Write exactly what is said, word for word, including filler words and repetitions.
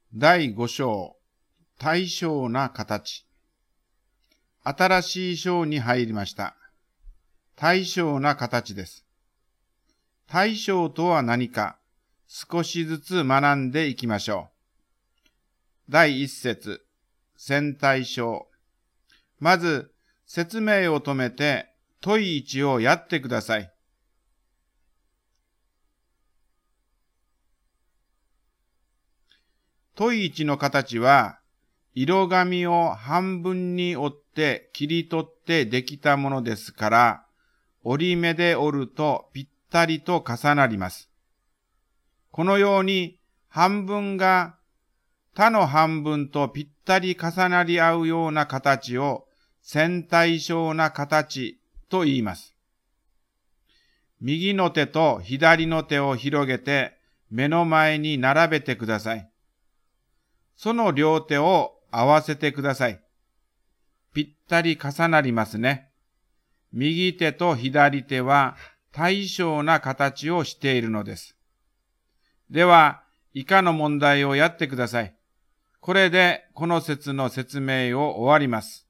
だいご章、対称な形。新しい章に入りました。対称な形です。対称とは何か、少しずつ学んでいきましょう。だいいっ節、線対称。まず、説明を止めて、問いいちをやってください。問いいちの形は、色紙を半分に折って切り取ってできたものですから、折り目で折るとぴったりと重なります。このように半分が他の半分とぴったり重なり合うような形を線対称な形と言います。右の手と左の手を広げて目の前に並べてください。その両手を合わせてください。ぴったり重なりますね。右手と左手は対称な形をしているのです。では、以下の問題をやってください。これでこの節の説明を終わります。